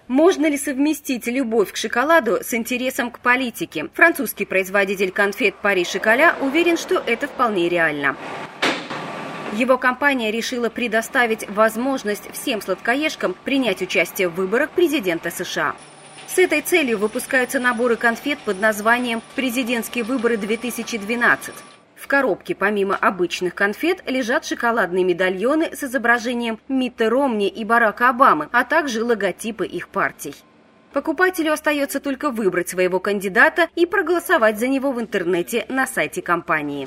Можно ли совместить любовь к шоколаду с интересом к политике? Французский производитель конфет «Пари Шоколя» уверен, что это вполне реально. Его компания решила предоставить возможность всем сладкоежкам принять участие в выборах президента США. С этой целью выпускаются наборы конфет под названием «Президентские выборы 2012». В коробке помимо обычных конфет лежат шоколадные медальоны с изображением Митта Ромни и Барака Обамы, а также логотипы их партий. Покупателю остается только выбрать своего кандидата и проголосовать за него в интернете на сайте компании.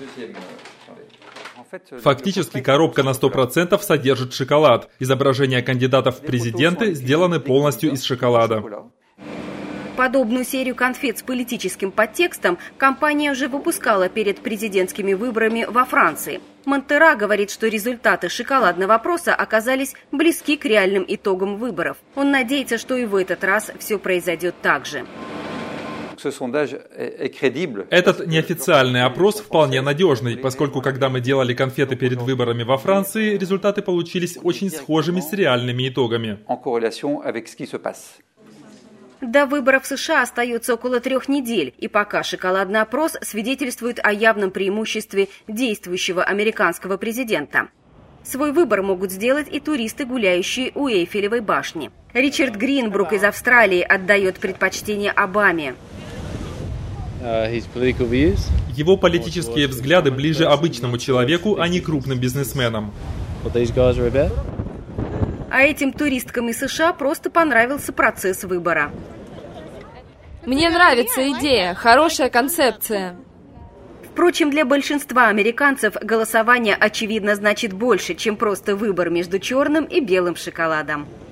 Фактически коробка на 100% содержит шоколад. Изображения кандидатов в президенты сделаны полностью из шоколада. Подобную серию конфет с политическим подтекстом компания уже выпускала перед президентскими выборами во Франции. Монтера говорит, что результаты шоколадного опроса оказались близки к реальным итогам выборов. Он надеется, что и в этот раз все произойдет так же. Этот неофициальный опрос вполне надежный, поскольку когда мы делали конфеты перед выборами во Франции, результаты получились очень схожими с реальными итогами. До выборов в США остается около 3 недель, и пока шоколадный опрос свидетельствует о явном преимуществе действующего американского президента. Свой выбор могут сделать и туристы, гуляющие у Эйфелевой башни. Ричард Гринбрук из Австралии отдает предпочтение Обаме. Его политические взгляды ближе обычному человеку, а не крупным бизнесменам. А этим туристкам из США просто понравился процесс выбора. Мне нравится идея, хорошая концепция. Впрочем, для большинства американцев голосование, очевидно, значит больше, чем просто выбор между черным и белым шоколадом.